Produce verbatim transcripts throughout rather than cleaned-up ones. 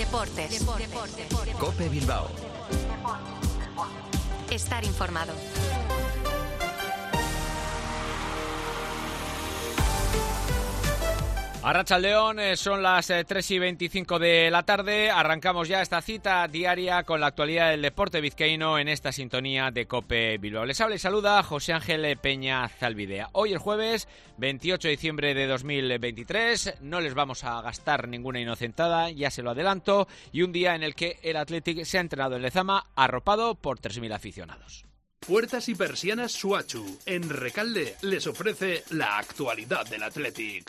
Deportes. Deportes. COPE Bilbao. Estar informado. Arratsaldeon, eh, son las eh, tres y veinticinco de la tarde. Arrancamos ya esta cita diaria con la actualidad del deporte vizcaíno en esta sintonía de COPE Bilbao. Les habla y saluda José Ángel Peña Zalbidea. Hoy el jueves veintiocho de diciembre de dos mil veintitrés. No les vamos a gastar ninguna inocentada, ya se lo adelanto. Y un día en el que el Athletic se ha entrenado en Lezama arropado por tres mil aficionados. Puertas y persianas Suachu. En Recalde les ofrece la actualidad del Athletic.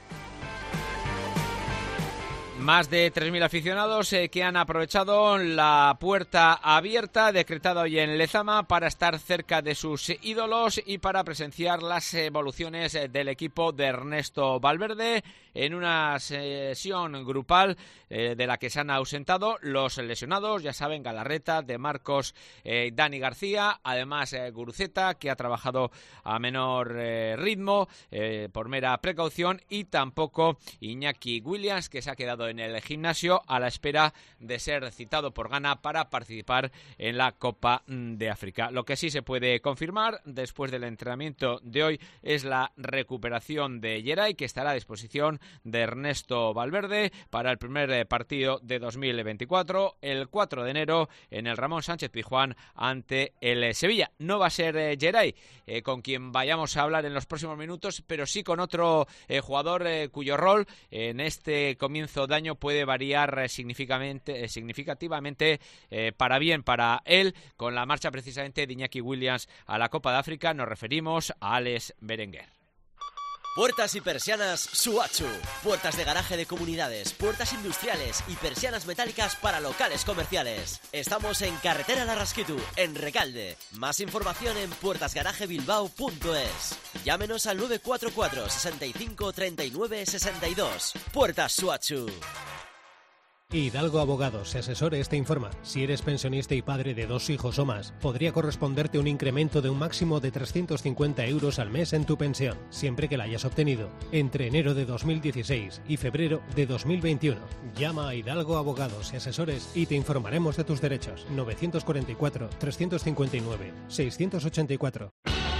Más de tres mil aficionados eh, que han aprovechado la puerta abierta decretada hoy en Lezama para estar cerca de sus ídolos y para presenciar las evoluciones eh, del equipo de Ernesto Valverde en una sesión grupal eh, de la que se han ausentado los lesionados, ya saben, Galarreta, De Marcos, eh, Dani García, además eh, Guruceta, que ha trabajado a menor eh, ritmo eh, por mera precaución, y tampoco Iñaki Williams, que se ha quedado en el gimnasio a la espera de ser citado por Ghana para participar en la Copa de África. Lo que sí se puede confirmar después del entrenamiento de hoy es la recuperación de Yeray, que estará a disposición de Ernesto Valverde para el primer partido de dos mil veinticuatro, el cuatro de enero, en el Ramón Sánchez Pizjuán ante el Sevilla. No va a ser eh, Yeray eh, con quien vayamos a hablar en los próximos minutos, pero sí con otro eh, jugador eh, cuyo rol en este comienzo de año puede variar eh, significativamente, eh, significativamente eh, para bien para él. Con la marcha precisamente de Iñaki Williams a la Copa de África nos referimos a Alex Berenguer. Puertas y persianas Suachu. Puertas de garaje de comunidades, puertas industriales y persianas metálicas para locales comerciales. Estamos en Carretera Larrasquitu, en Recalde. Más información en puertas garaje bilbao punto es. Llámenos al nueve cuatro cuatro, sesenta y cinco, treinta y nueve, sesenta y dos. Puertas Suachu. Hidalgo Abogados, se asesora y te informa. Si eres pensionista y padre de dos hijos o más, podría corresponderte un incremento de un máximo de trescientos cincuenta euros al mes en tu pensión, siempre que la hayas obtenido entre enero de dos mil dieciséis y febrero de dos mil veintiuno. Llama a Hidalgo Abogados y Asesores y te informaremos de tus derechos. novecientos cuarenta y cuatro, trescientos cincuenta y nueve, seiscientos ochenta y cuatro.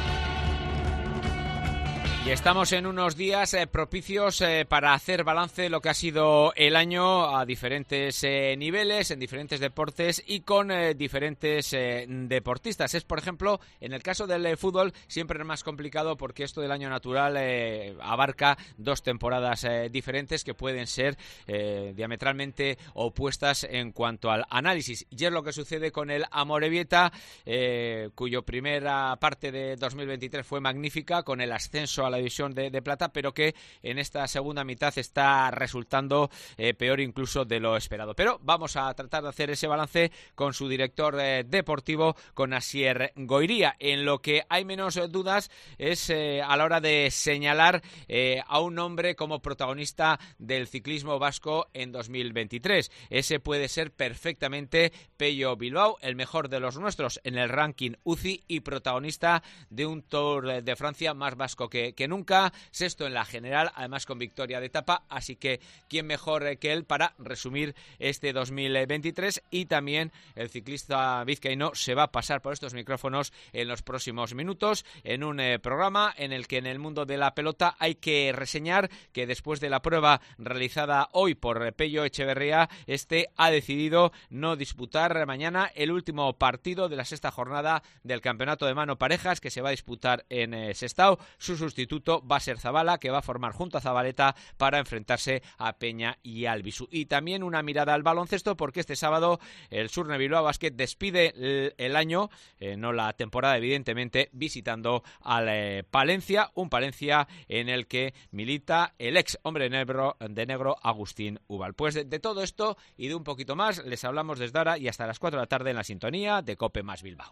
Y estamos en unos días eh, propicios eh, para hacer balance de lo que ha sido el año a diferentes eh, niveles, en diferentes deportes y con eh, diferentes eh, deportistas. Es, por ejemplo, en el caso del eh, fútbol, siempre es más complicado porque esto del año natural eh, abarca dos temporadas eh, diferentes que pueden ser eh, diametralmente opuestas en cuanto al análisis. Y es lo que sucede con el Amorebieta, eh, cuyo primera parte de dos mil veintitrés fue magnífica, con el ascenso a la división de, de plata, pero que en esta segunda mitad está resultando eh, peor incluso de lo esperado. Pero vamos a tratar de hacer ese balance con su director eh, deportivo, con Asier Goiría. En lo que hay menos eh, dudas es eh, a la hora de señalar eh, a un hombre como protagonista del ciclismo vasco en dos mil veintitrés. Ese puede ser perfectamente Pello Bilbao, el mejor de los nuestros en el ranking U C I y protagonista de un Tour de Francia más vasco que, que nunca, sexto en la general, además con victoria de etapa, así que quién mejor que él para resumir este dos mil veintitrés. Y también el ciclista vizcaíno se va a pasar por estos micrófonos en los próximos minutos en un eh, programa en el que en el mundo de la pelota hay que reseñar que después de la prueba realizada hoy por Pello Echeverría, este ha decidido no disputar mañana el último partido de la sexta jornada del campeonato de mano parejas que se va a disputar en eh, Sestao. Su sustituto va a ser Zabala, que va a formar junto a Zabaleta para enfrentarse a Peña y Albisu. Y también una mirada al baloncesto, porque este sábado el Surne Bilbao Basket despide el, el año, eh, no la temporada evidentemente, visitando al eh, Palencia, un Palencia en el que milita el ex hombre de negro, de negro Agustín Ubal. Pues de, de todo esto y de un poquito más les hablamos desde ahora y hasta las cuatro de la tarde en la sintonía de COPE más Bilbao.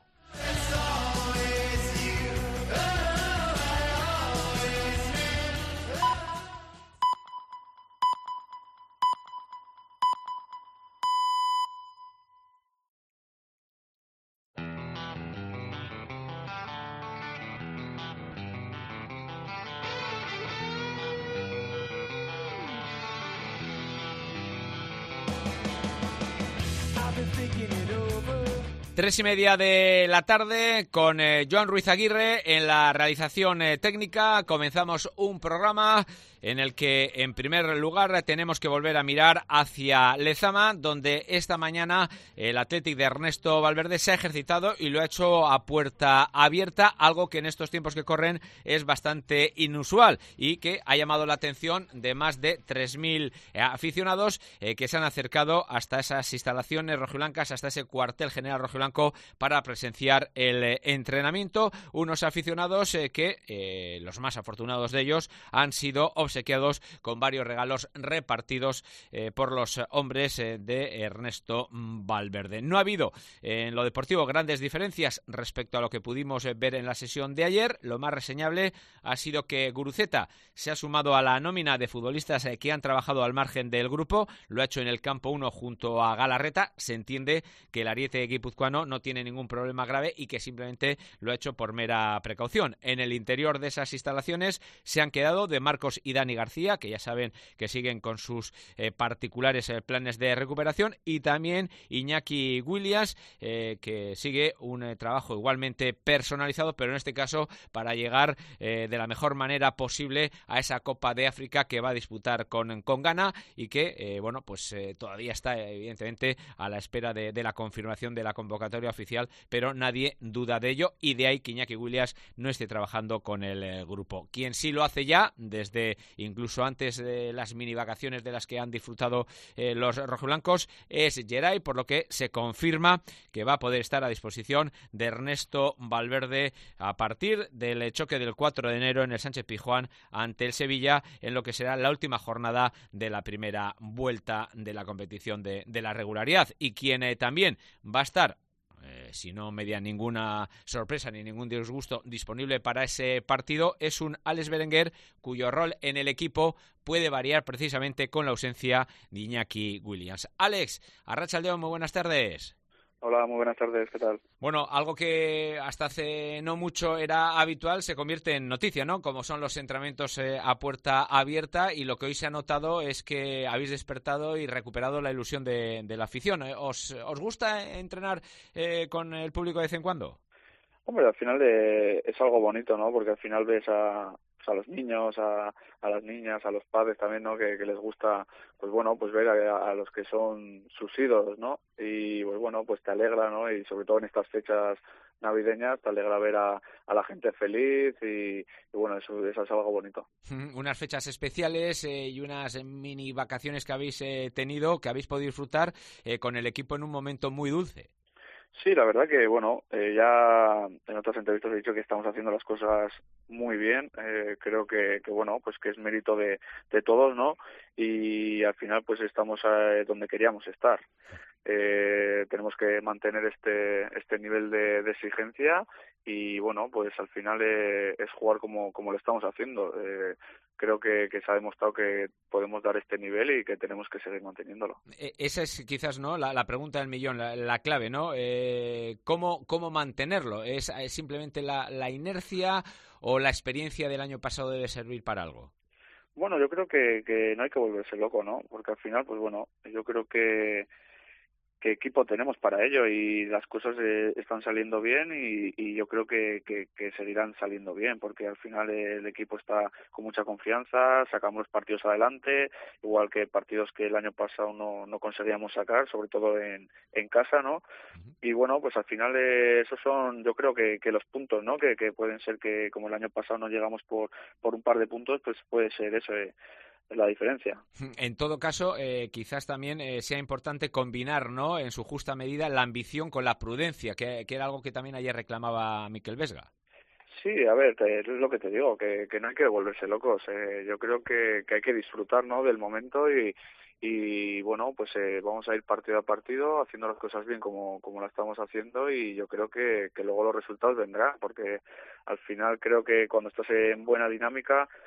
Tres y media de la tarde con eh, Joan Ruiz Aguirre en la realización eh, técnica. Comenzamos un programa en el que, en primer lugar, tenemos que volver a mirar hacia Lezama, donde esta mañana el Athletic de Ernesto Valverde se ha ejercitado y lo ha hecho a puerta abierta, algo que en estos tiempos que corren es bastante inusual y que ha llamado la atención de más de tres mil eh, aficionados eh, que se han acercado hasta esas instalaciones rojiblancas, hasta ese cuartel general rojiblanco para presenciar el eh, entrenamiento. Unos aficionados eh, que, eh, los más afortunados de ellos, han sido observados obsequiados con varios regalos repartidos eh, por los hombres eh, de Ernesto Valverde. No ha habido eh, en lo deportivo grandes diferencias respecto a lo que pudimos eh, ver en la sesión de ayer. Lo más reseñable ha sido que Guruceta se ha sumado a la nómina de futbolistas eh, que han trabajado al margen del grupo. Lo ha hecho en el campo uno junto a Galarreta. Se entiende que el ariete guipuzcoano no tiene ningún problema grave y que simplemente lo ha hecho por mera precaución. En el interior de esas instalaciones se han quedado de Marcos y Dani García, que ya saben que siguen con sus eh, particulares eh, planes de recuperación, y también Iñaki Williams, eh, que sigue un eh, trabajo igualmente personalizado, pero en este caso para llegar eh, de la mejor manera posible a esa Copa de África que va a disputar con, con Ghana y que, eh, bueno, pues eh, todavía está evidentemente a la espera de, de la confirmación de la convocatoria oficial, pero nadie duda de ello, y de ahí que Iñaki Williams no esté trabajando con el eh, grupo. Quien sí lo hace ya desde incluso antes de las mini vacaciones de las que han disfrutado eh, los rojiblancos es Geray, por lo que se confirma que va a poder estar a disposición de Ernesto Valverde a partir del choque del cuatro de enero en el Sánchez Pizjuán ante el Sevilla, en lo que será la última jornada de la primera vuelta de la competición de, de la regularidad. Y quien eh, también va a estar, Eh, si no media ninguna sorpresa ni ningún disgusto, disponible para ese partido, es un Alex Berenguer, cuyo rol en el equipo puede variar precisamente con la ausencia de Iñaki Williams. Alex, arratsaldeon, muy buenas tardes. Hola, muy buenas tardes, ¿qué tal? Bueno, algo que hasta hace no mucho era habitual se convierte en noticia, ¿no? Como son los entrenamientos eh, a puerta abierta, y lo que hoy se ha notado es que habéis despertado y recuperado la ilusión de, de la afición. ¿Os, os gusta entrenar eh, con el público de vez en cuando? Hombre, al final de, es algo bonito, ¿no? Porque al final ves a, pues a los niños, a, a las niñas, a los padres también, ¿no? Que, que les gusta, pues bueno, pues ver a, a los que son sus ídolos, ¿no? Y pues bueno, pues te alegra, ¿no? Y sobre todo en estas fechas navideñas te alegra ver a, a la gente feliz y, y bueno, eso, eso es algo bonito. Unas fechas especiales eh, y unas mini vacaciones que habéis eh, tenido, que habéis podido disfrutar eh, con el equipo en un momento muy dulce. Sí, la verdad que, bueno, eh, ya en otras entrevistas he dicho que estamos haciendo las cosas muy bien. Eh, creo que, que, bueno, pues que es mérito de, de todos, ¿no? Y al final, pues estamos eh, donde queríamos estar. Eh, tenemos que mantener este este nivel de, de exigencia y, bueno, pues al final eh, es jugar como, como lo estamos haciendo. Eh, creo que, que se ha demostrado que podemos dar este nivel y que tenemos que seguir manteniéndolo. Eh, esa es quizás, ¿no?, la, la pregunta del millón, la, la clave, ¿no? Eh, ¿cómo, ¿Cómo mantenerlo? ¿Es, es simplemente la, la inercia o la experiencia del año pasado debe servir para algo? Bueno, yo creo que, que no hay que volverse loco, ¿no? Porque al final, pues bueno, yo creo que qué equipo tenemos para ello y las cosas eh, están saliendo bien y, y yo creo que, que, que seguirán saliendo bien porque al final el equipo está con mucha confianza, sacamos los partidos adelante, igual que partidos que el año pasado no, no conseguíamos sacar, sobre todo en, en casa, ¿no? Y bueno, pues al final eh, esos son, yo creo que, que los puntos, ¿no? Que, que pueden ser que como el año pasado no llegamos por, por un par de puntos, pues puede ser eso, eh, la diferencia. En todo caso, eh, quizás también eh, sea importante combinar, ¿no?, en su justa medida la ambición con la prudencia, que, que era algo que también ayer reclamaba Mikel Vesga. Sí, a ver, te, es lo que te digo, que, que no hay que volverse locos. Eh, yo creo que, que hay que disfrutar, ¿no?, del momento y, y bueno, pues eh, vamos a ir partido a partido haciendo las cosas bien como, como las estamos haciendo y yo creo que, que luego los resultados vendrán porque al final creo que cuando estás en buena dinámica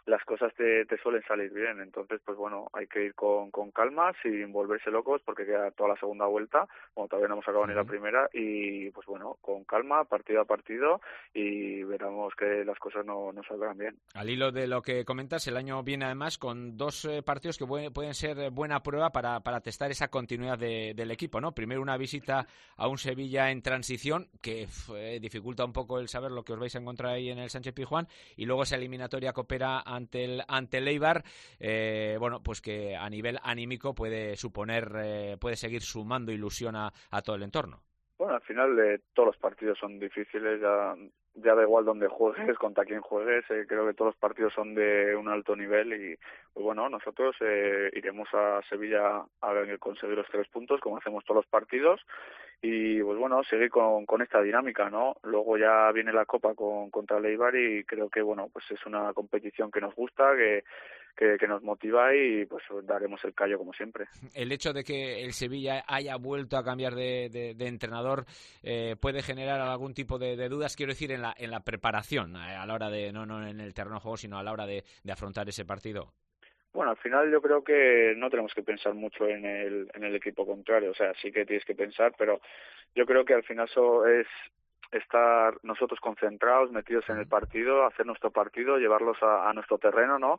las cosas te, te suelen salir bien. Entonces, pues bueno, hay que ir con, con calma, sin volverse locos, porque queda toda la segunda vuelta, bueno, todavía no hemos acabado ni la primera, y pues bueno, con calma, partido a partido, y veremos que las cosas no, no saldrán bien. Al hilo de lo que comentas, el año viene además con dos eh, partidos que pueden, pueden ser buena prueba para, para testar esa continuidad de, del equipo, ¿no? Primero una visita a un Sevilla en transición, que eh, dificulta un poco el saber lo que os vais a encontrar ahí en el Sánchez-Pizjuán, y luego esa eliminatoria copera ante el ante el Eibar, eh, bueno, pues que a nivel anímico puede suponer, eh, puede seguir sumando ilusión a, a todo el entorno. Bueno, al final eh, todos los partidos son difíciles, ya, ya da igual dónde juegues, contra quién juegues, eh, creo que todos los partidos son de un alto nivel y pues bueno, nosotros eh, iremos a Sevilla a conseguir los tres puntos como hacemos todos los partidos y pues bueno, seguir con, con esta dinámica, ¿no? Luego ya viene la Copa con, contra el Eibar y creo que bueno, pues es una competición que nos gusta, que Que, que nos motiva y pues daremos el callo como siempre. El hecho de que el Sevilla haya vuelto a cambiar de, de, de entrenador eh, puede generar algún tipo de, de dudas, quiero decir, en la en la preparación, a la hora de, no, no en el terreno de juego, sino a la hora de, de afrontar ese partido. Bueno, al final yo creo que no tenemos que pensar mucho en el, en el equipo contrario, o sea, sí que tienes que pensar, pero yo creo que al final eso es estar nosotros concentrados, metidos en el partido, hacer nuestro partido, llevarlos a, a nuestro terreno, ¿no?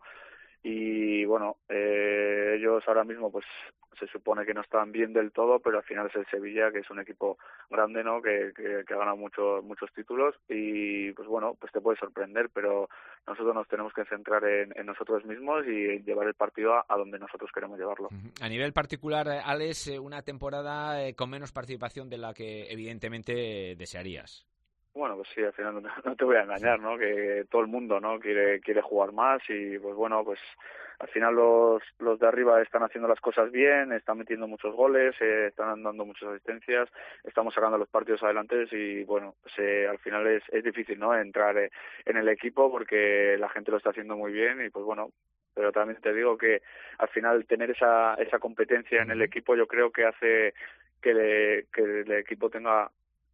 Y bueno, eh, ellos ahora mismo pues se supone que no están bien del todo, pero al final es el Sevilla, que es un equipo grande, ¿no? Que, que, que ha ganado muchos muchos títulos y pues bueno, pues te puede sorprender, pero nosotros nos tenemos que centrar en, en nosotros mismos y llevar el partido a, a donde nosotros queremos llevarlo. A nivel particular, Alex, una temporada con menos participación de la que evidentemente desearías. Bueno, pues sí, al final no, no te voy a engañar, ¿no? Que todo el mundo, ¿no? Quiere quiere jugar más y, pues bueno, pues al final los los de arriba están haciendo las cosas bien, están metiendo muchos goles, eh, están dando muchas asistencias, estamos sacando los partidos adelante y, bueno, pues, eh, al final es es difícil, ¿no? Entrar eh, en el equipo porque la gente lo está haciendo muy bien y, pues bueno, pero también te digo que al final tener esa esa competencia en el equipo yo creo que hace que, le, que el equipo tenga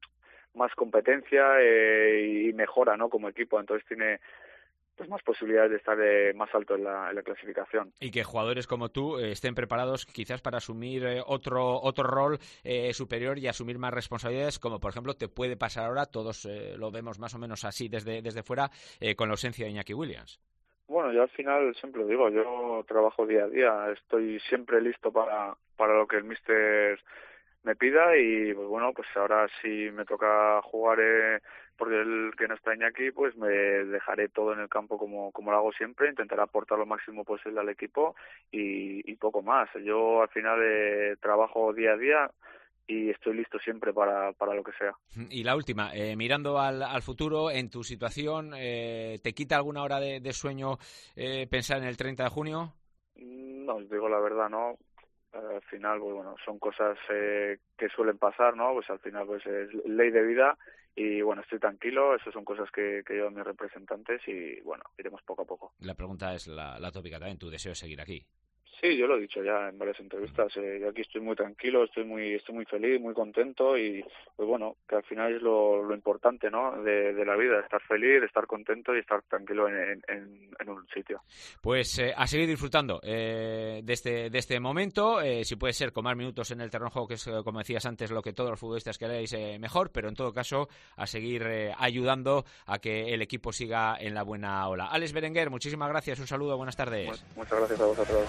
más competencia eh, y mejora, ¿no? Como equipo, entonces tiene pues más posibilidades de estar eh, más alto en la, en la clasificación. Y que jugadores como tú eh, estén preparados quizás para asumir eh, otro otro rol eh, superior y asumir más responsabilidades, como por ejemplo te puede pasar ahora, todos eh, lo vemos más o menos así desde desde fuera, eh, con la ausencia de Iñaki Williams. Bueno, yo al final siempre lo digo, yo trabajo día a día, estoy siempre listo para para lo que el míster me pida y pues bueno, pues ahora si me toca jugar eh, porque el que no está Iñaki, pues me dejaré todo en el campo como como lo hago siempre, intentaré aportar lo máximo posible al equipo y, y poco más. Yo al final eh, trabajo día a día y estoy listo siempre para, para lo que sea. Y la última, eh, mirando al, al futuro, en tu situación, eh, ¿te quita alguna hora de, de sueño eh, pensar en el treinta de junio? No, os digo la verdad, no. Al final, pues bueno, son cosas eh, que suelen pasar, ¿no? Pues al final pues es ley de vida y bueno, estoy tranquilo, eso son cosas que, que llevan mis representantes y bueno, iremos poco a poco. La pregunta es la, la tópica también, ¿tu deseo es seguir aquí? Sí, yo lo he dicho ya en varias entrevistas. Eh, yo aquí estoy muy tranquilo, estoy muy estoy muy feliz, muy contento y pues bueno, que al final es lo, lo importante, ¿no? De, de la vida, estar feliz, estar contento y estar tranquilo en, en, en un sitio. Pues eh, a seguir disfrutando eh, de este de este momento, eh, si puede ser con más minutos en el terreno de juego, que es como decías antes lo que todos los futbolistas queréis eh, mejor, pero en todo caso a seguir eh, ayudando a que el equipo siga en la buena ola. Alex Berenguer, muchísimas gracias, un saludo, buenas tardes. Muchas gracias a vosotros.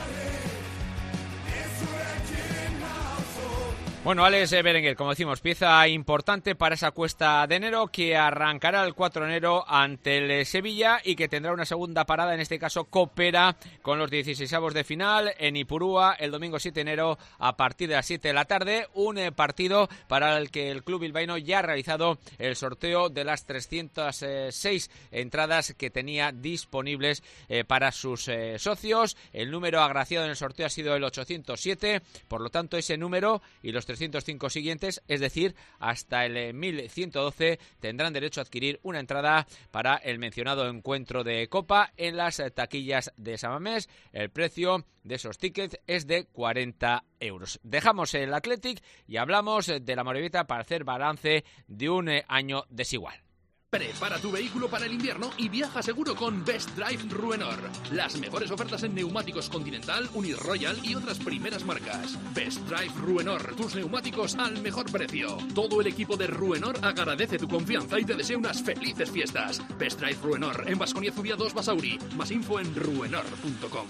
Bueno, Alex Berenguer, como decimos, pieza importante para esa cuesta de enero que arrancará el cuatro de enero ante el Sevilla y que tendrá una segunda parada, en este caso Copera, con los dieciseisavos de final en Ipurúa el domingo siete de enero a partir de las siete de la tarde. Un eh, partido para el que el club bilbaíno ya ha realizado el sorteo de las trescientas seis entradas que tenía disponibles eh, para sus eh, socios. El número agraciado en el sorteo ha sido el ochocientos siete, por lo tanto ese número y los trescientos cinco siguientes, es decir, hasta el mil ciento doce, tendrán derecho a adquirir una entrada para el mencionado encuentro de Copa en las taquillas de San Mamés. El precio de esos tickets es de cuarenta euros. Dejamos el Athletic y hablamos de la Morevieta para hacer balance de un año desigual. Prepara tu vehículo para el invierno y viaja seguro con Best Drive Ruenor. Las mejores ofertas en neumáticos Continental, Uniroyal y otras primeras marcas. Best Drive Ruenor, tus neumáticos al mejor precio. Todo el equipo de Ruenor agradece tu confianza y te desea unas felices fiestas. Best Drive Ruenor, en Baskonia Zubia dos Basauri. Más info en ruenor punto com.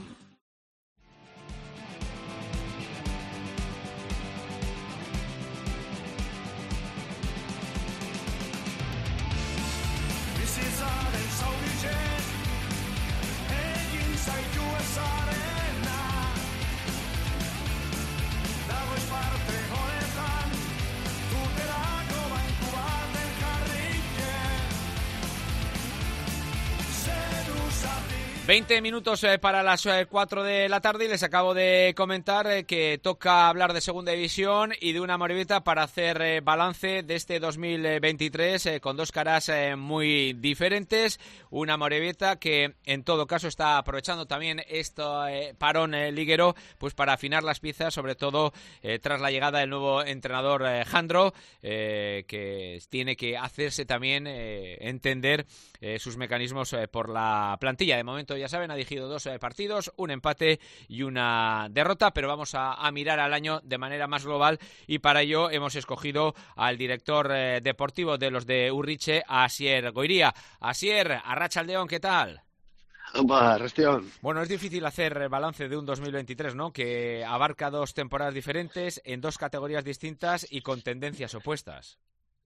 veinte minutos eh, para las eh, cuatro de la tarde y les acabo de comentar eh, que toca hablar de Segunda División y de una Amorebieta para hacer eh, balance de este dos mil veintitrés eh, con dos caras eh, muy diferentes. Una Amorebieta que en todo caso está aprovechando también este eh, parón eh, liguero pues para afinar las piezas, sobre todo eh, tras la llegada del nuevo entrenador eh, Jandro, eh, que tiene que hacerse también eh, entender eh, sus mecanismos eh, por la plantilla. De momento, ya saben, ha dirigido dos eh, partidos, un empate y una derrota, pero vamos a, a mirar al año de manera más global y para ello hemos escogido al director eh, deportivo de los de Urriche, Asier Goiría. Asier, Arratsaldeon, ¿qué tal? Opa, Restión. Bueno, es difícil hacer balance de un dos mil veintitrés, ¿no? Que abarca dos temporadas diferentes, en dos categorías distintas y con tendencias opuestas.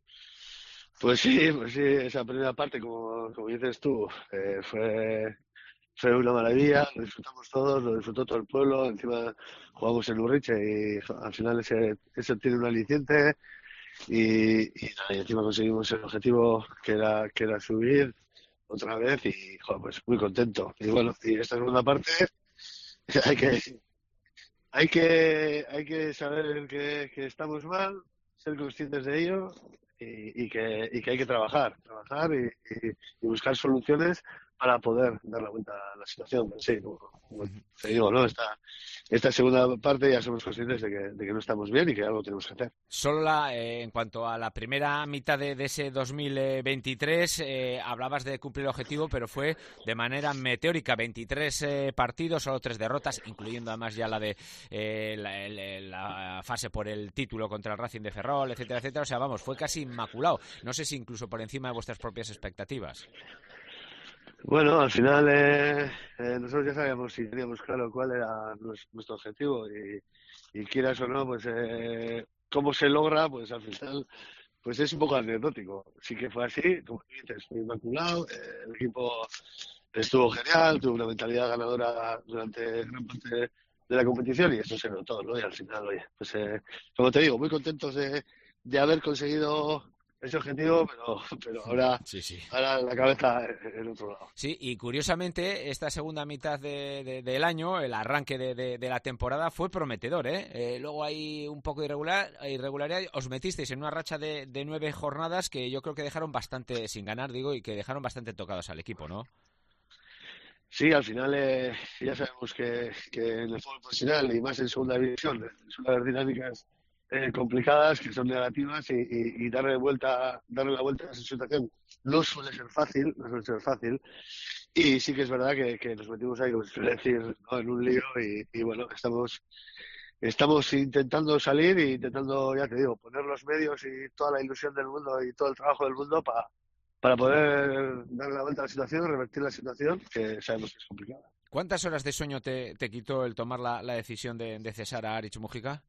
Pues sí, pues sí, esa primera parte, como, como dices tú, eh, fue... Fue una maravilla, lo disfrutamos todos, lo disfrutó todo el pueblo, encima jugamos en Urriche y al final ese, ese tiene un aliciente y, y, nada, y encima conseguimos el objetivo que era que era subir otra vez y joder, pues muy contento. Y bueno, y esta segunda parte hay que hay que hay que saber que, que estamos mal, ser conscientes de ello y, y que y que hay que trabajar, trabajar y, y, y buscar soluciones para poder dar la vuelta a la situación. Sí, como, como te digo, ¿no? Esta, esta segunda parte ya somos conscientes de que, de que no estamos bien y que algo tenemos que hacer. Solo la, eh, en cuanto a la primera mitad de, de ese dos mil veintitrés, eh, hablabas de cumplir el objetivo, pero fue de manera meteórica. veintitrés eh, partidos, solo tres derrotas, incluyendo además ya la de eh, la, el, la fase por el título contra el Racing de Ferrol, etcétera, etcétera. O sea, vamos, fue casi inmaculado. No sé si incluso por encima de vuestras propias expectativas. Bueno, al final eh, eh, nosotros ya sabíamos y teníamos claro cuál era nuestro objetivo y, y quieras o no, pues eh, cómo se logra, pues al final pues es un poco anecdótico. Sí que fue así, como dices, fue inmaculado, eh, el equipo estuvo genial, tuvo una mentalidad ganadora durante gran parte de la competición y eso se notó, ¿no? Y al final, oye, pues eh, como te digo, muy contentos de, de haber conseguido ese objetivo, pero, pero ahora, sí, sí. ahora la cabeza en otro lado. Sí, y curiosamente esta segunda mitad de, de, del año, el arranque de, de, de la temporada fue prometedor, ¿eh? eh luego hay un poco de irregular, irregularidad, os metisteis en una racha de, de nueve jornadas que yo creo que dejaron bastante sin ganar, digo, y que dejaron bastante tocados al equipo, ¿no? Sí, al final eh, ya sabemos que, que en el fútbol profesional y más en segunda división suele haber dinámicas Eh, complicadas, que son negativas y, y, y darle vuelta darle la vuelta a esa situación no suele ser fácil, no suele ser fácil y sí que es verdad que, que nos metimos ahí, como se suele decir, ¿no? en un lío y, y bueno, estamos estamos intentando salir e intentando, ya te digo, poner los medios y toda la ilusión del mundo y todo el trabajo del mundo para para poder darle la vuelta a la situación, revertir la situación, que sabemos que es complicada. ¿Cuántas horas de sueño te, te quitó el tomar la, la decisión de, de cesar a Aritz Mujica?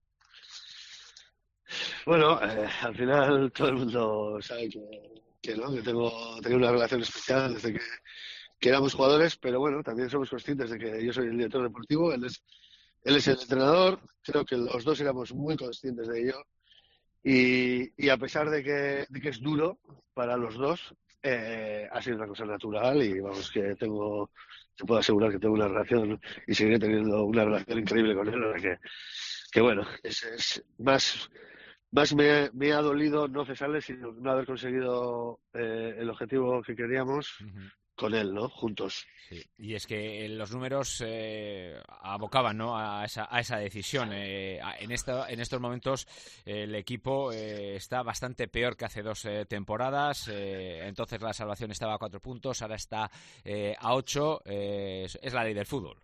Bueno, eh, al final todo el mundo sabe que, que no, que tengo, tengo una relación especial desde que, que éramos jugadores, pero bueno, también somos conscientes de que yo soy el director deportivo, él es, él es el entrenador, creo que los dos éramos muy conscientes de ello y, y a pesar de que, de que es duro para los dos, eh, ha sido una cosa natural y vamos, que tengo, te puedo asegurar que tengo una relación y seguiré teniendo una relación increíble con él, que, que bueno, es, es más... Más me, me ha dolido no cesarle, sino no haber conseguido eh, el objetivo que queríamos uh-huh. con él, ¿no? Juntos. Sí. Y es que los números eh, abocaban, ¿no?, a esa, a esa decisión. Eh, en, esta, en estos momentos eh, el equipo eh, está bastante peor que hace dos eh, temporadas. Eh, entonces la salvación estaba a cuatro puntos, ahora está eh, a ocho. Eh, es la ley del fútbol.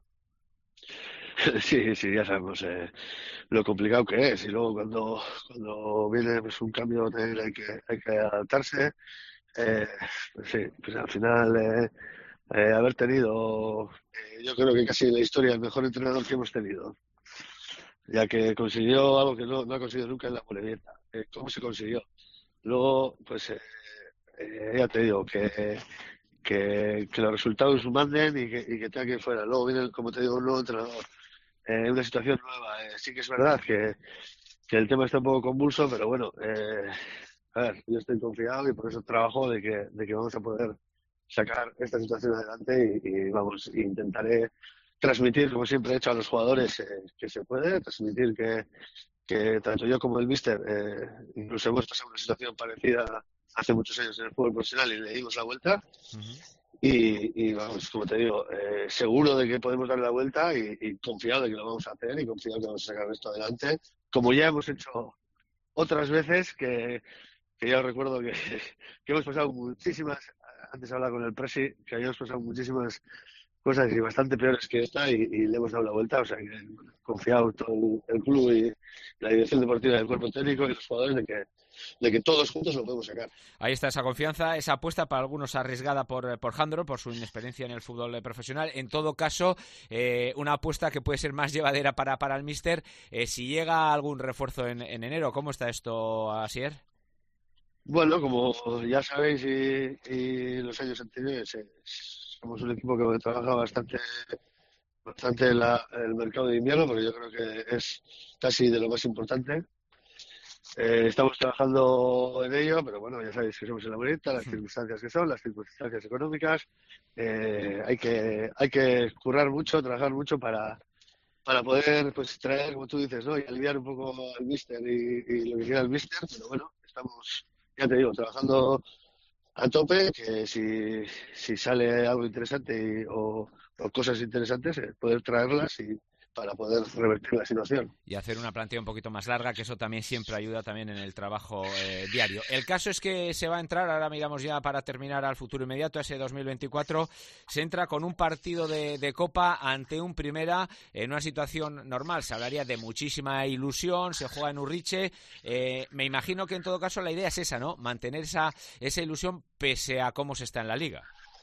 Sí, sí, ya sabemos eh, lo complicado que es. Y luego cuando, cuando viene pues, un cambio hay que, hay que adaptarse. Eh, pues sí, pues al final eh, eh, haber tenido, eh, yo creo que casi en la historia, el mejor entrenador que hemos tenido, ya que consiguió algo que no, no ha conseguido nunca en la Morevieta. Eh, ¿Cómo se consiguió? Luego, pues eh, eh, ya te digo, que, que, que los resultados manden y que, y que tenga que ir fuera. Luego viene, como te digo, un nuevo entrenador, eh, una situación nueva. Eh, sí que es verdad que, que el tema está un poco convulso, pero bueno, eh, a ver, yo estoy confiado y por eso trabajo de que, de que vamos a poder sacar esta situación adelante y, y vamos, intentaré transmitir, como siempre he hecho a los jugadores, eh, que se puede, transmitir que, que tanto yo como el míster, eh, incluso hemos pasado una situación parecida hace muchos años en el fútbol profesional y le dimos la vuelta. Uh-huh. y, y vamos, como te digo, eh, seguro de que podemos dar la vuelta y, y confiado de que lo vamos a hacer y confiado de que vamos a sacar esto adelante, como ya hemos hecho otras veces, que, que ya os recuerdo que, que hemos pasado muchísimas, antes hablaba con el Presi, que habíamos pasado muchísimas cosas y bastante peores que esta y, y le hemos dado la vuelta, o sea que confiado todo el, el club y la dirección deportiva del cuerpo técnico y los jugadores de que, de que todos juntos lo podemos sacar. Ahí está esa confianza, esa apuesta para algunos arriesgada por, por Jandro, por su inexperiencia en el fútbol profesional. En todo caso, eh, una apuesta que puede ser más llevadera para, para el míster. Eh, si llega algún refuerzo en, en enero, ¿cómo está esto, Asier? Bueno, como ya sabéis y, y los años anteriores, eh, somos un equipo que trabaja bastante bastante la, el mercado de invierno, porque yo creo que es casi de lo más importante. Eh, estamos trabajando en ello, pero bueno, ya sabéis que somos en la Morevieta, las circunstancias que son, las circunstancias económicas. Eh, hay que hay que currar mucho, trabajar mucho para para poder pues traer, como tú dices, ¿no?, y aliviar un poco al míster y, y lo que quiera el míster, pero bueno, estamos, ya te digo, trabajando a tope, que si, si sale algo interesante y, o, o cosas interesantes, eh, poder traerlas y para poder revertir la situación. Y hacer una plantilla un poquito más larga, que eso también siempre ayuda también en el trabajo eh, diario. El caso es que se va a entrar, ahora miramos ya para terminar al futuro inmediato, ese dos mil veinticuatro, se entra con un partido de, de Copa ante un Primera en una situación normal. Se hablaría de muchísima ilusión, se juega en Urriche. Eh, me imagino que en todo caso la idea es esa, ¿no?, mantener esa, esa ilusión pese a cómo se está en la Liga.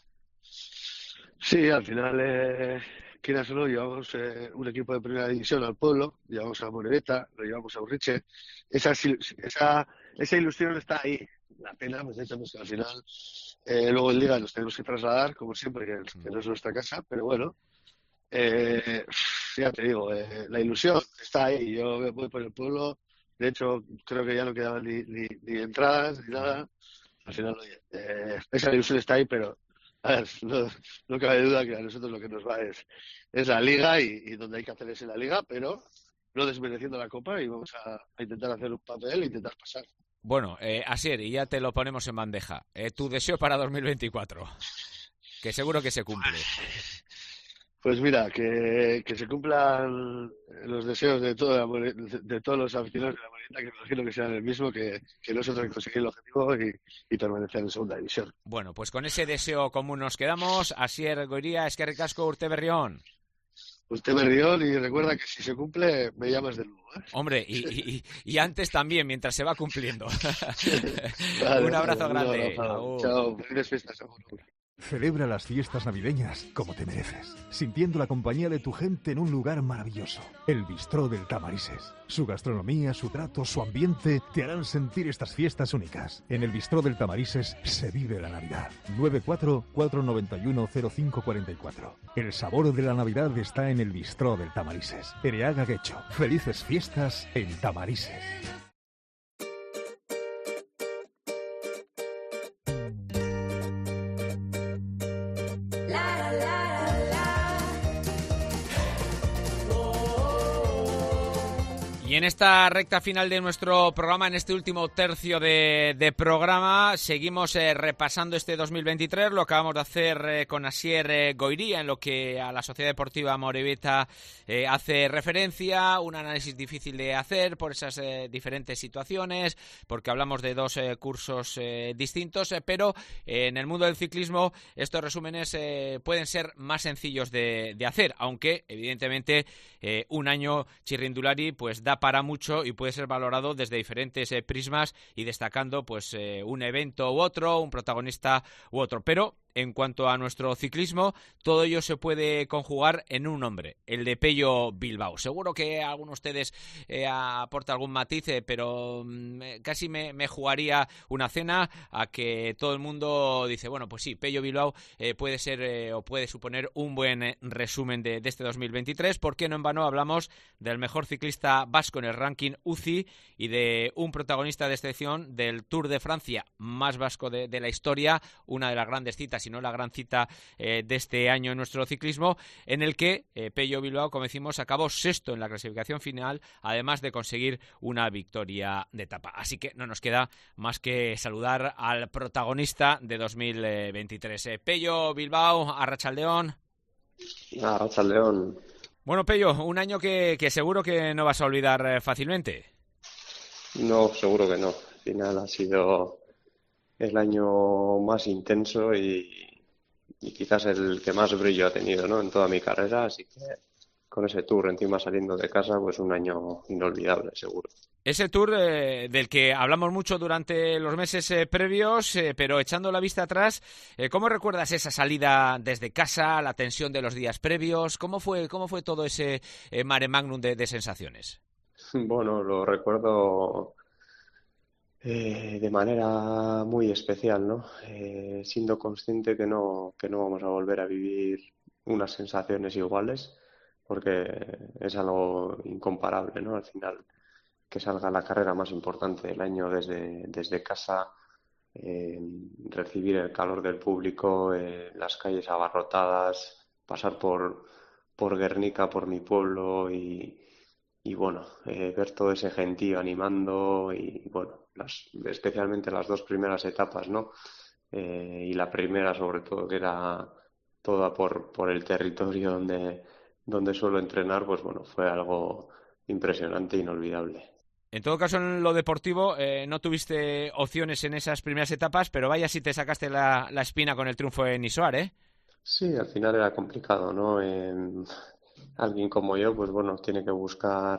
Sí, al final... Eh... quieras o no, llevamos eh, un equipo de primera división al pueblo, llevamos a Morevieta, lo llevamos a Urriche. Esa, esa, esa ilusión está ahí. La pena, pues, hecho, pues que al final, eh, luego en Liga nos tenemos que trasladar, como siempre, que, que no es nuestra casa, pero bueno, eh, ya te digo, eh, la ilusión está ahí. Yo voy por el pueblo, de hecho, creo que ya no quedaban ni, ni, ni entradas ni nada. Al final, oye, eh, esa ilusión está ahí, pero a ver, no, no cabe duda que a nosotros lo que nos va es, es la Liga y, y donde hay que hacer es en la Liga, pero no desmereciendo la Copa, y vamos a, a intentar hacer un papel e intentar pasar. Bueno, eh, Asier, y ya te lo ponemos en bandeja. Eh, tu deseo para dos mil veinticuatro, que seguro que se cumple. Pues mira, que, que se cumplan los deseos de, toda la, de, de todos los aficionados de la Morevieta, que me imagino que sean el mismo, que, que nosotros conseguir el objetivo y, y permanecer en segunda división. Bueno, pues con ese deseo común nos quedamos. Asier Goiría, eskerrik asko, Urte Berrión. Urte Berrión, y recuerda que si se cumple, me llamas de nuevo, ¿eh? Hombre, y, y, y antes también, mientras se va cumpliendo. Vale, un abrazo vale, grande. Un abrazo. Chao, felices fiestas. Celebra las fiestas navideñas como te mereces, sintiendo la compañía de tu gente en un lugar maravilloso. El Bistró del Tamarises. Su gastronomía, su trato, su ambiente te harán sentir estas fiestas únicas. En el Bistró del Tamarises se vive la Navidad. nueve cuatro cuatro nueve uno cero cinco cuatro cuatro. El sabor de la Navidad está en el Bistró del Tamarises. Ereaga Guecho. Felices fiestas en Tamarises. Y Y en esta recta final de nuestro programa, en este último tercio de, de programa, seguimos eh, repasando este dos mil veintitrés. Lo acabamos de hacer eh, con Asier eh, Goiría, en lo que a la Sociedad Deportiva Amorebieta eh, hace referencia. Un análisis difícil de hacer por esas eh, diferentes situaciones, porque hablamos de dos eh, cursos eh, distintos, eh, pero eh, en el mundo del ciclismo estos resúmenes eh, pueden ser más sencillos de, de hacer, aunque evidentemente eh, un año Chirrindulari pues da para mucho y puede ser valorado desde diferentes eh, prismas y destacando pues eh, un evento u otro, un protagonista u otro. Pero en cuanto a nuestro ciclismo, todo ello se puede conjugar en un nombre, el de Pello Bilbao. Seguro que alguno de ustedes eh, aporta algún matiz, eh, pero mm, casi me, me jugaría una cena a que todo el mundo dice, bueno, pues sí, Pello Bilbao eh, puede ser eh, o puede suponer un buen eh, resumen de, de este dos mil veintitrés, porque no en vano hablamos del mejor ciclista vasco en el ranking U C I y de un protagonista de excepción del Tour de Francia más vasco de, de la historia, una de las grandes citas, si no la gran cita eh, de este año en nuestro ciclismo, en el que eh, Pello Bilbao, como decimos, acabó sexto en la clasificación final, además de conseguir una victoria de etapa. Así que no nos queda más que saludar al protagonista de dos mil veintitrés. Eh, Pello Bilbao, Arratsaldeon. Arratsaldeon. Bueno, Pello, un año que, que seguro que no vas a olvidar eh, fácilmente. No, seguro que no. Al final ha sido el año más intenso y, y quizás el que más brillo ha tenido, ¿no?, en toda mi carrera, así que con ese Tour encima saliendo de casa, pues un año inolvidable, seguro. Ese Tour eh, del que hablamos mucho durante los meses eh, previos, eh, pero echando la vista atrás, eh, ¿cómo recuerdas esa salida desde casa, la tensión de los días previos? ¿Cómo fue, cómo fue todo ese eh, mare magnum de, de sensaciones? Bueno, lo recuerdo Eh, de manera muy especial, ¿no? Eh, siendo consciente que no, que no vamos a volver a vivir unas sensaciones iguales, porque es algo incomparable, ¿no? Al final, que salga la carrera más importante del año desde, desde casa, eh, recibir el calor del público, eh, las calles abarrotadas, pasar por, por Guernica, por mi pueblo y Y bueno, eh, ver todo ese gentío animando y bueno, las, especialmente las dos primeras etapas, ¿no? Eh, y la primera sobre todo, que era toda por, por el territorio donde, donde suelo entrenar, pues bueno, fue algo impresionante e inolvidable. En todo caso, en lo deportivo, eh, no tuviste opciones en esas primeras etapas, pero vaya si te sacaste la, la espina con el triunfo en Isoar, ¿eh? Sí, al final era complicado, ¿no? Eh, alguien como yo, pues bueno, tiene que buscar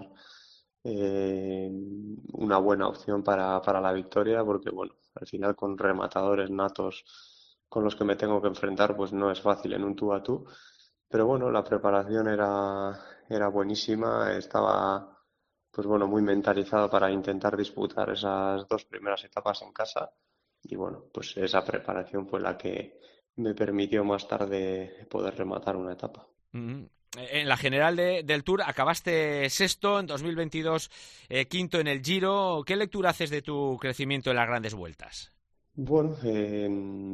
eh, una buena opción para, para la victoria, porque bueno, al final con rematadores natos con los que me tengo que enfrentar, pues no es fácil en un tú a tú. Pero bueno, la preparación era, era buenísima, estaba pues bueno, muy mentalizado para intentar disputar esas dos primeras etapas en casa. Y bueno, pues esa preparación fue la que me permitió más tarde poder rematar una etapa. Mm-hmm. En la general de, del Tour acabaste sexto, en dos mil veintidós eh, quinto en el Giro. ¿Qué lectura haces de tu crecimiento en las grandes vueltas? Bueno, eh,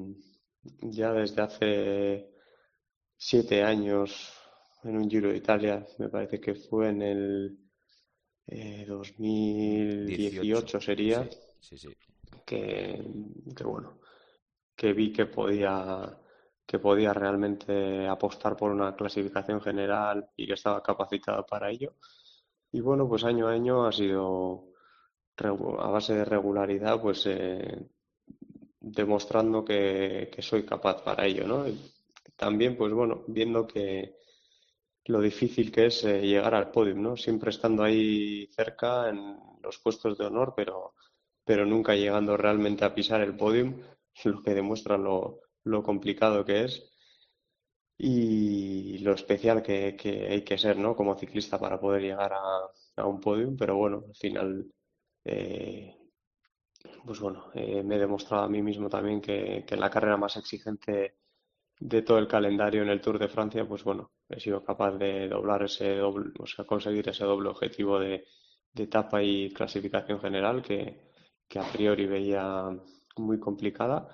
ya desde hace siete años en un Giro de Italia, me parece que fue en el eh, dos mil dieciocho dieciocho sería, sí, sí, sí. Que, que bueno, que vi que podía que podía realmente apostar por una clasificación general y que estaba capacitado para ello. Y bueno, pues año a año ha sido a base de regularidad, pues eh, demostrando que, que soy capaz para ello, ¿no? Y también, pues bueno, viendo que lo difícil que es eh, llegar al podium, ¿no? Siempre estando ahí cerca en los puestos de honor, pero, pero nunca llegando realmente a pisar el podium, lo que demuestra lo, lo complicado que es y lo especial que, que hay que ser, ¿no?, como ciclista para poder llegar a, a un podium. Pero bueno, al final, eh, pues bueno, eh, me he demostrado a mí mismo también que, que en la carrera más exigente de todo el calendario en el Tour de Francia, pues bueno, he sido capaz de doblar ese doble, o sea, conseguir ese doble objetivo de, de etapa y clasificación general que, que a priori veía muy complicada.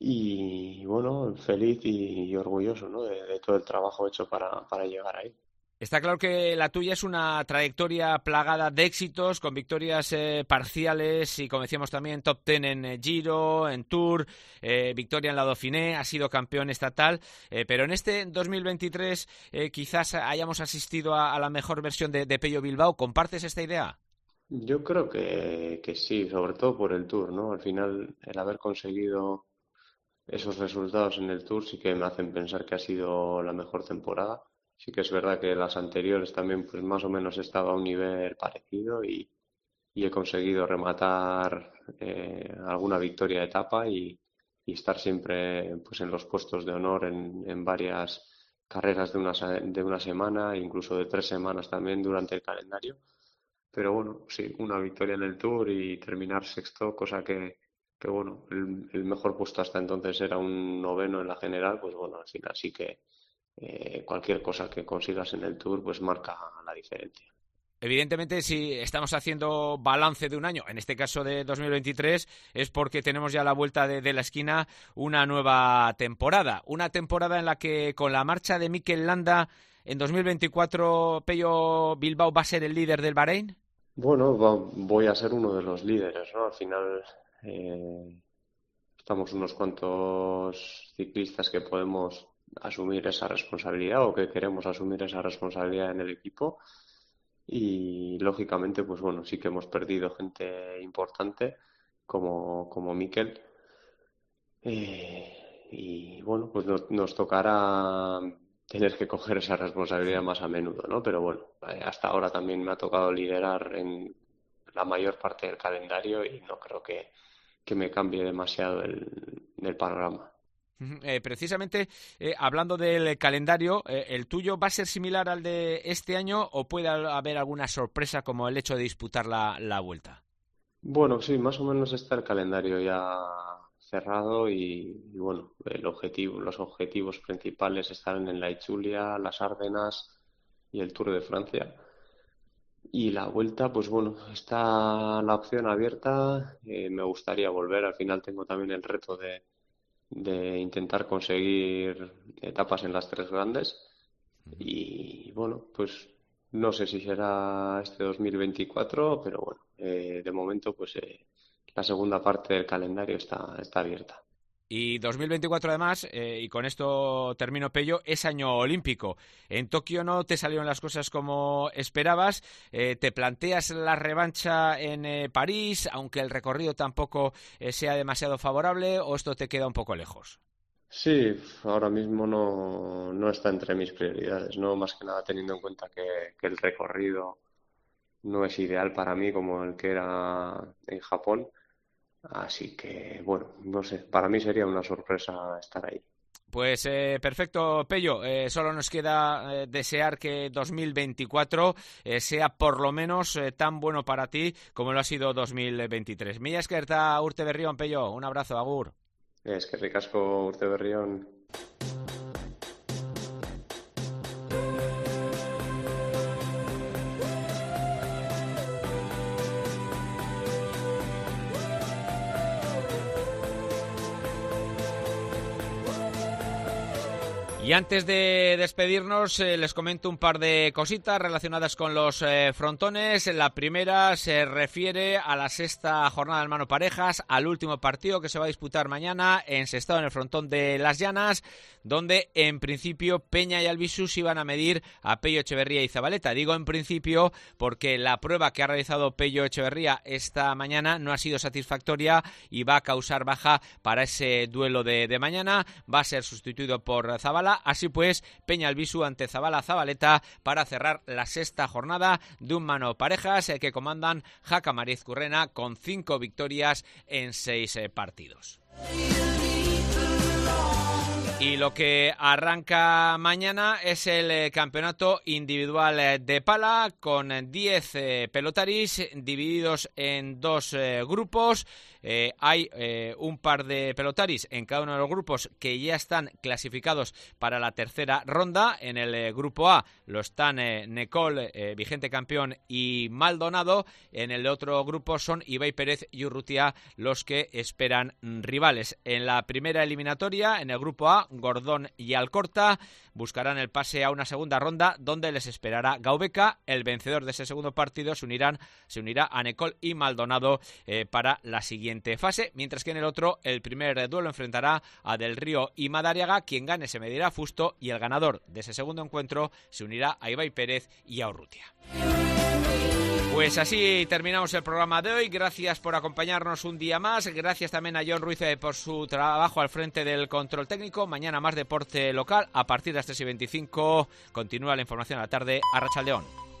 Y bueno, feliz y, y orgulloso, ¿no?, de, de todo el trabajo hecho para, para llegar ahí. Está claro que la tuya es una trayectoria plagada de éxitos, con victorias eh, parciales y, como decíamos también, top ten en eh, Giro, en Tour, eh, victoria en la Dauphiné, has sido campeón estatal, eh, pero en este dos mil veintitrés eh, quizás hayamos asistido a, a la mejor versión de, de Pello Bilbao. ¿Compartes esta idea? Yo creo que, que sí, sobre todo por el Tour, ¿no? Al final, el haber conseguido esos resultados en el Tour sí que me hacen pensar que ha sido la mejor temporada. Sí que es verdad que las anteriores también pues más o menos estaba a un nivel parecido y, y he conseguido rematar eh, alguna victoria de etapa y, y estar siempre pues en los puestos de honor en, en varias carreras de una, de una semana, incluso de tres semanas también durante el calendario. Pero bueno, sí, una victoria en el Tour y terminar sexto, cosa que, que bueno, el, el mejor puesto hasta entonces era un noveno en la general, pues bueno, al final sí que Eh, cualquier cosa que consigas en el Tour pues marca la diferencia. Evidentemente, si estamos haciendo balance de un año, en este caso de dos mil veintitrés, es porque tenemos ya a la vuelta de, de la esquina una nueva temporada. Una temporada en la que, con la marcha de Mikel Landa, en dos mil veinticuatro Pello Bilbao va a ser el líder del Bahrein. Bueno, va, voy a ser uno de los líderes, ¿no? Al final eh, estamos unos cuantos ciclistas que podemos asumir esa responsabilidad o que queremos asumir esa responsabilidad en el equipo y lógicamente pues bueno, sí que hemos perdido gente importante como, como Mikel eh, y bueno, pues nos, nos tocará tener que coger esa responsabilidad más a menudo, ¿no? Pero bueno, hasta ahora también me ha tocado liderar en la mayor parte del calendario y no creo que, que me cambie demasiado el, el panorama. Eh, precisamente, eh, hablando del calendario, eh, ¿el tuyo va a ser similar al de este año o puede haber alguna sorpresa como el hecho de disputar la, la Vuelta? Bueno, sí, más o menos está el calendario ya cerrado y, y bueno, el objetivo, los objetivos principales están en la Itzulia, las Ardenas y el Tour de Francia. Y la Vuelta, pues bueno, está la opción abierta, eh, me gustaría volver, al final tengo también el reto de de intentar conseguir etapas en las tres grandes y bueno, pues no sé si será este dos mil veinticuatro, pero bueno, eh, de momento pues eh, la segunda parte del calendario está, está abierta. Y dos mil veinticuatro además, eh, y con esto termino Pello, es año olímpico. En Tokio no te salieron las cosas como esperabas. Eh, ¿Te planteas la revancha en eh, París, aunque el recorrido tampoco eh, sea demasiado favorable, o esto te queda un poco lejos? Sí, ahora mismo no, no está entre mis prioridades, ¿no? Más que nada teniendo en cuenta que, que el recorrido no es ideal para mí como el que era en Japón. Así que, bueno, no sé, para mí sería una sorpresa estar ahí. Pues eh, perfecto, Pello. Eh, solo nos queda eh, desear que dos mil veinticuatro eh, sea por lo menos eh, tan bueno para ti como lo ha sido dos mil veintitrés. Mila eskerta urte berrión, Pello. Un abrazo, agur. Es que ricasco urte berrión. Y antes de despedirnos, eh, les comento un par de cositas relacionadas con los eh, frontones. La primera se refiere a la sexta jornada del mano parejas, al último partido que se va a disputar mañana en Sestao, en el frontón de Las Llanas, donde en principio Peña y Albisu se iban a medir a Pello Echeverría y Zabaleta. Digo en principio porque la prueba que ha realizado Pello Echeverría esta mañana no ha sido satisfactoria y va a causar baja para ese duelo de, de mañana. Va a ser sustituido por Zabala. Así pues, Peña Albisu ante Zabala Zabaleta para cerrar la sexta jornada de un mano parejas eh, que comandan Jaca Mariz Currena con cinco victorias en seis eh, partidos. Y lo que arranca mañana es el eh, campeonato individual eh, de pala con diez eh, pelotaris divididos en dos eh, grupos. Eh, hay eh, un par de pelotaris en cada uno de los grupos que ya están clasificados para la tercera ronda. En el eh, grupo A lo están eh, Necol, eh, vigente campeón, y Maldonado. En el otro grupo son Ibai Pérez y Urrutia los que esperan rivales. En la primera eliminatoria, en el grupo A, Córdoba, Gordón y Alcorta buscarán el pase a una segunda ronda donde les esperará Gaubeca. El vencedor de ese segundo partido se, unirán, se unirá a Necol y Maldonado eh, para la siguiente fase, mientras que en el otro el primer duelo enfrentará a Del Río y Madariaga. Quien gane se medirá a Fusto y el ganador de ese segundo encuentro se unirá a Ibai Pérez y a Urrutia. Pues así terminamos el programa de hoy. Gracias por acompañarnos un día más. Gracias también a John Ruiz por su trabajo al frente del control técnico. Mañana más deporte local. A partir de las tres y veinticinco continúa la información a la tarde. Arratsaldeon.